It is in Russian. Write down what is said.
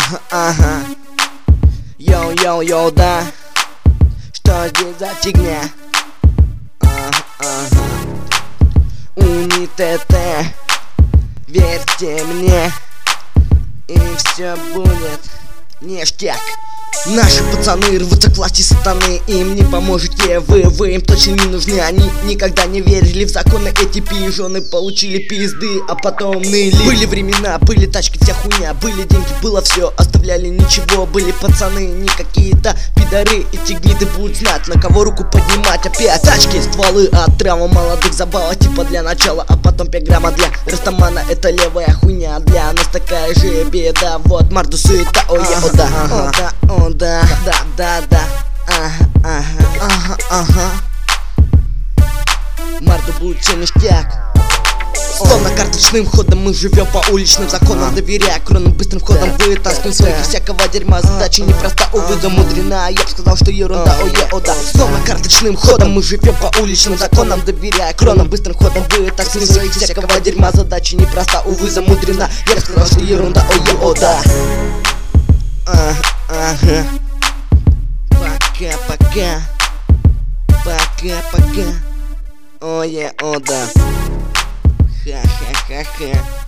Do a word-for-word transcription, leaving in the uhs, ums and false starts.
Ага, ага. Йоу-йоу-йоу, да. Что здесь за фигня? Ага, ага. Уни-ТТ, верьте мне, и все будет ништяк. Наши пацаны рвутся к власти сатаны, им не поможете вы, вы им точно не нужны. Они никогда не верили в законы, эти пижоны получили пизды, а потом ныли. Были времена, были тачки, вся хуйня, были деньги, было все, оставляли ничего. Были пацаны, не какие-то пидоры, эти гниды будут знать, на кого руку поднимать опять. Тачки, стволы от травм, молодых забава, типа для начала, а потом пять грамма для растамана. Это левая хуйня, для нас такая же беда. Вот Марду суета, ой, о да, о да, о да, да, да, да, ага, ага, ага, ага. Марду будет все ништяк. Словно карточным ходом мы живем по уличным законам, доверяя кронам быстрым ходом. Вытаскиваем своих из всякого дерьма, задача непроста, увы, замудрена. Я бы сказал, что ерунда, ой, о да. Словно карточным ходом мы живем по уличным законам, доверяя кронам быстрым ходом. Вытаскиваем своих из всякого дерьма, задача непроста, увы, замудрена. Я бы сказал, что ерунда, ой, о да. Ага, ага. Пока-пока, пока-пока, ой, о да. Ха-ха-ха-ха.